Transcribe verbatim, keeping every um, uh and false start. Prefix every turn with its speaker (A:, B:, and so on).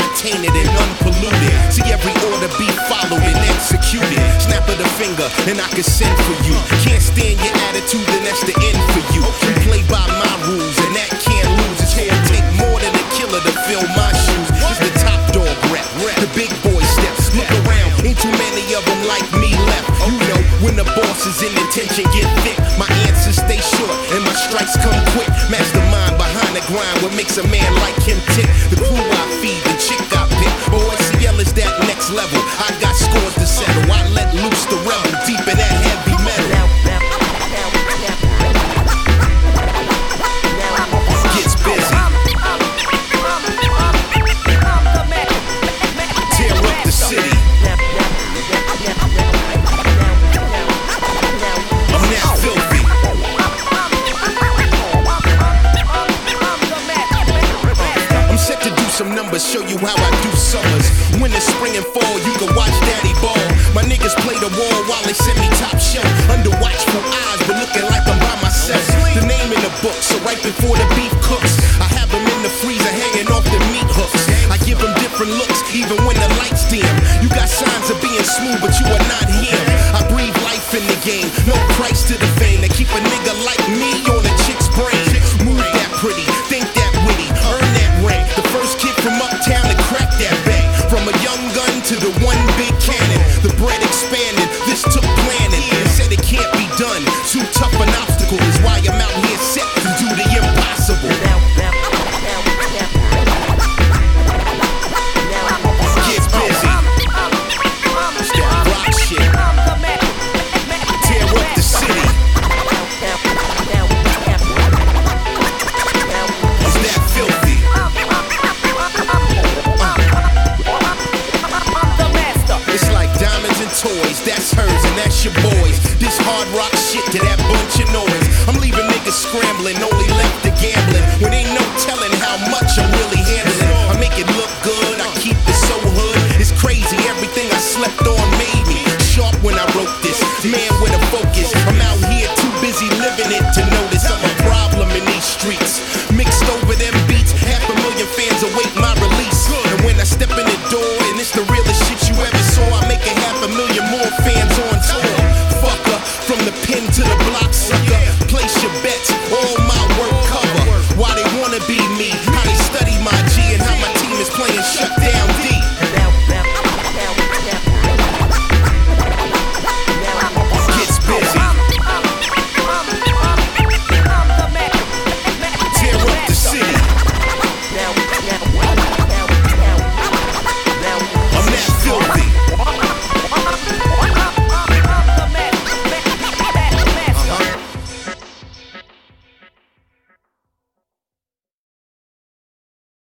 A: untainted and unpolluted. See every order be followed and executed. Snap of the finger and I can send for you. Can't stand your attitude, then that's the end for you. You play by my rules and that can't lose. It's gonna take more than a killer to fill my shoes. It's the top dog rep, the big boy steps. Look around, ain't too many of them like me left. You know when the boss is in intention get thick. My answers stay short and my strikes come quick. Mastermind behind the grind, what makes a man like him tick. The crew I feed, the chick I pick. O S C L is that next level. I got scores to settle. I let loose the rebel deep in that heavy metal. Gets busy. Tear up the city. I'm now filthy. I'm set to do some numbers, show you how I do summers. Winter, spring, and fall, you can watch Daddy ball. My niggas play the wall while they send me top shelf. Under watchful eyes, but looking like I'm by myself. The name in the book, so right before the beef cooks, I have them in the freezer hanging off the meat hooks. I give them different looks, even when the lights dim. You got signs of being smooth, but you are not him. I breathe life in the game, no price to the fame. They keep a nigga like me on a chick's brain. Move that pretty, think that witty, earn that rank. The first kid from uptown to crack that bank. From a young gun to the one big cannon. The bread expanded, this took planning. They said it can't be done, too tough an obstacle is why I'm out here set to do the impossible. Get busy. It's that rock shit. Tear up the city. It's that filthy. It's like diamonds and toys, that's hers and that's your boys. This hard rock shit to that bunch of noise. I'm leaving niggas scrambling, only left to gambling. When ain't no telling how much I'm really handling. I make it look good, I keep it so hood. It's crazy, everything I slept on made me sharp when I wrote this. Man with a focus, I'm out here too busy living it to notice I'm a problem in these streets. Mixed over them beats, half a million fans await my release. And when I step in the door and it's the realest